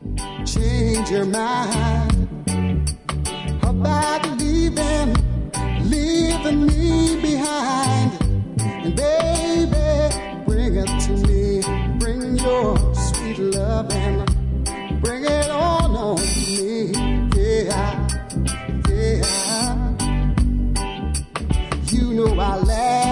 change your mind about leaving me behind. And baby, bring it to me, bring your sweet love and bring it on to me. Yeah, yeah. You know I laugh